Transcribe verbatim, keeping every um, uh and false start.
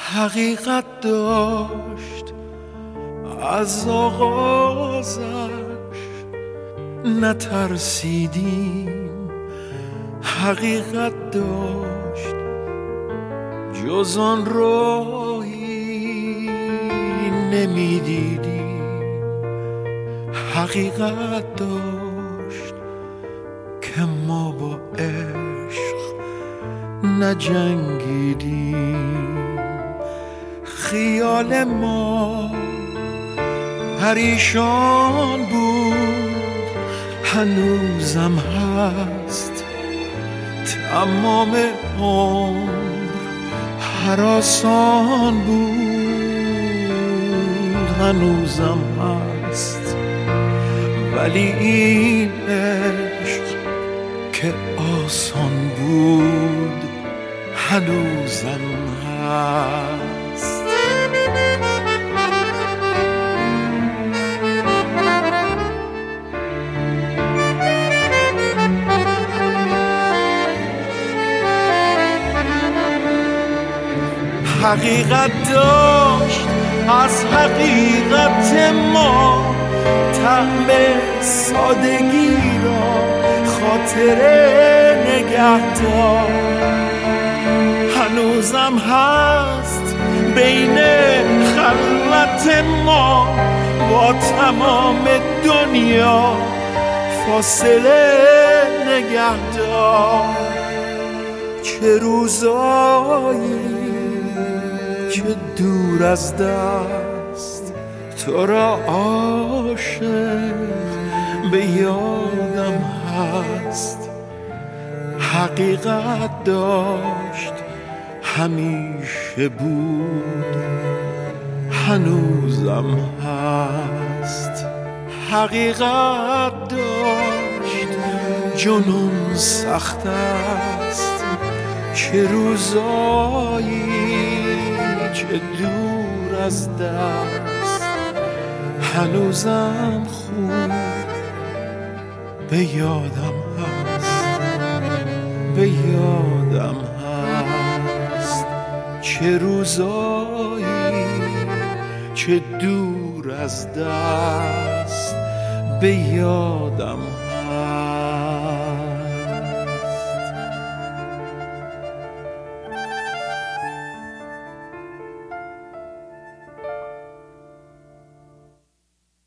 حقیقت داشت از آغازش، نترسیدیم. حقیقت داشت جز آن راهی نمیدیدیم. حقیقت داشت که ما با عشق نجنگیدیم. خیال ما پریشان بود، هنوزم هست. تمام عمر هراسان بود، هنوزم هست. ولی این عشق که آسان بود هنوزم هست. حقیقت داشت از حقیقت ما، طعم سادگی را خاطره نگه دار. هنوزم هست بین خلوت ما با تمام دنیا فاصله نگه دار. چه روزایی که دور از دست تو را عاشق به یادم هست. حقیقت داشت همیشه بود، هنوزم هست. حقیقت داشت جنون سخت است، چه روزایی چه دور از دست. هنوزم خوب به یادم هست، به یادم هست. چه روزایی چه دور از دست به یادم هست.